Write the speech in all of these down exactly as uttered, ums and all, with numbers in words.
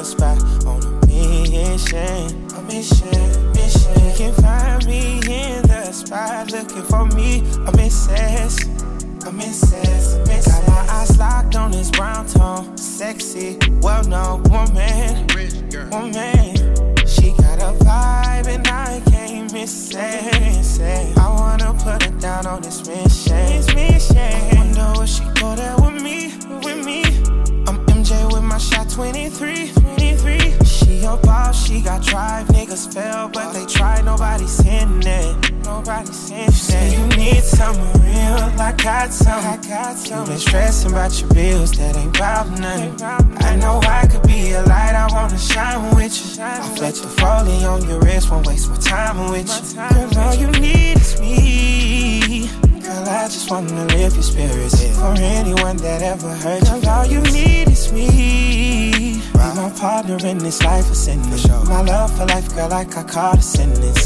a spot on a mission. A mission, mission. You can find me in the spot looking for me. I'm incensed. I'm incensed. I'm incensed. Got my eyes locked on this brown tone. Sexy, well-known woman. Woman. She got a vibe and I can't miss it. I wanna put her down on this mission. I wonder will she go there with me, with me. I'm M J with my shot twenty-three, twenty-three. She a boss, she got drive. Niggas fail, but they try. Nobody's in it. Nobody's in it. Say you need something real, I got some. I got some. You been stressing about your bills, that ain't about nothing. I know I could be a light, I wanna shine with you. I flex the Foley on your wrist, won't waste my time with you. Girl, all you need is me. Girl, I just wanna lift your spirits for anyone that ever hurt you. Girl, all you need is me. Be my partner in this life of sentence. My love for life, girl, like I caught a sentence.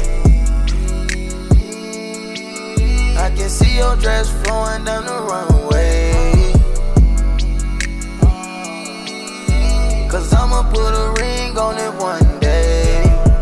I can see your dress flowing down the runway. Cause I'ma put a ring on it one day.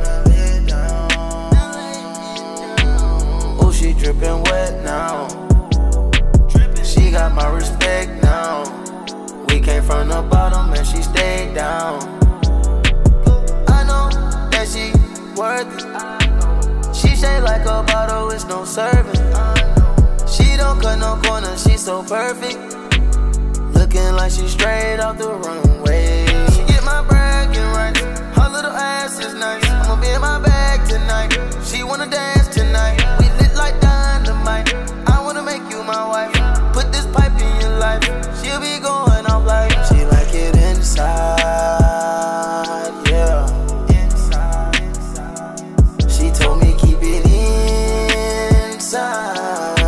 Oh, she drippin' wet now. She got my respect now. We came from the bottom and she stayed down. I know that she worth it. She shaped like a bottle, it's no serving. She don't cut no corners, she so perfect. Looking like she straight off the runway. She get my bragging right. Her little ass is nice. I'ma be in my bag tonight. She wanna dance tonight. We lit like dynamite. I wanna make you my wife. Put this pipe in your life. She'll be going off like she like it inside, yeah. Inside, inside. She told me keep it inside.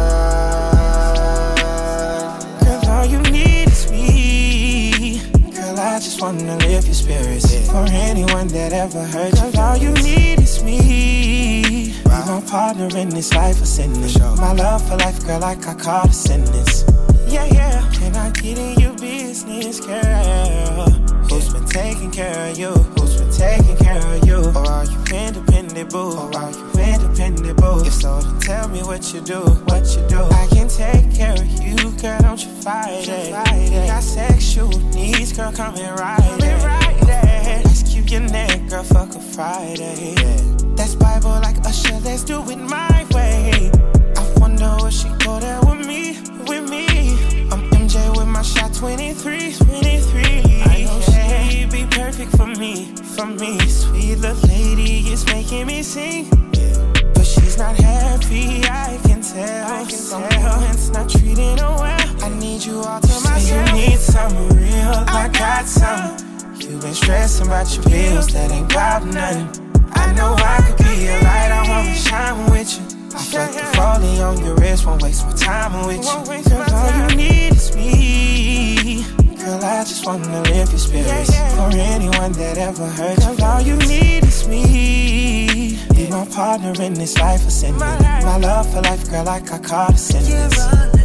I just wanna lift your spirits for anyone that ever hurt you. Girl, all you need is me. Be my partner in this life of sentence. My love for life, girl, like I caught a sentence. Yeah, yeah. Can I get in your business, girl? Who's been taking care of you? Who's been taking care of you? Or are you independent, boo? Or are you independent, boo? If so, then tell me what you do, what you do. I can take care of you, girl, don't you fight it. Got sexual needs, girl, come and ride it. Let's keep your neck, girl, fuck a Friday. That's Bible like Usher, let's do it my way. I wonder will she go there with me, with me. I'm M J with my shot twenty-three, twenty-three. I know she'd be perfect for me, for me. Sweet little lady is making me sing. But she's not happy, I can tell. I can tell. It's not treating her well. I need you all to myself. Say you need something real, I got some. You been stressing about your bills, that ain't about nothing. I know I could be a light, I wanna shine with you. I flex the Foley on your wrist, won't waste my time with you. Girl, all you need is me. Girl, I just wanna lift your spirits for anyone that ever hurt you. Girl, all you need is me. Be my partner in this life of sentence. My love for life, girl, like I caught a sentence.